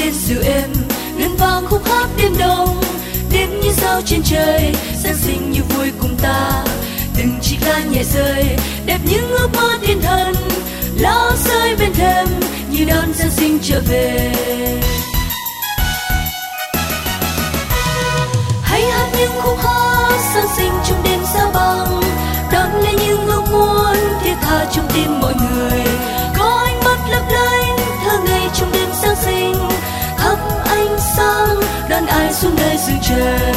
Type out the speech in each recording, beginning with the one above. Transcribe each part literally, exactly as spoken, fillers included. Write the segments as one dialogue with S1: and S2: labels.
S1: biên dịu êm, ngân vang khúc hát đêm đông. Đêm như sao trên trời, Giáng sinh như vui cùng ta. Từng chiếc lá nhẹ rơi, đẹp những ước mơ thiên thần. Lá rơi bên thềm, như đón Giáng sinh trở về. Hãy hát những khúc hát Giáng sinh trong đêm sao băng, đón lấy những ước muốn thiết tha trong tim mọi người. Có ánh mắt lấp lánh thơ ngây trong đêm Giáng sinh, thắp ánh sáng đón ai xuống đời dương trần.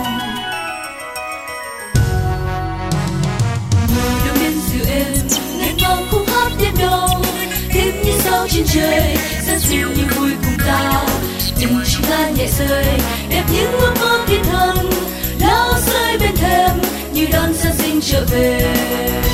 S1: Ngồi đôi bên dịu êm, ngân vang khúc hát đêm đông. Đêm như sao trên trời, Giáng sinh như vui cùng ta. Từng chiếc lá nhẹ rơi, đẹp những ước mơ thiên thần. Lá rơi bên thềm, như đón Giáng sinh trở về.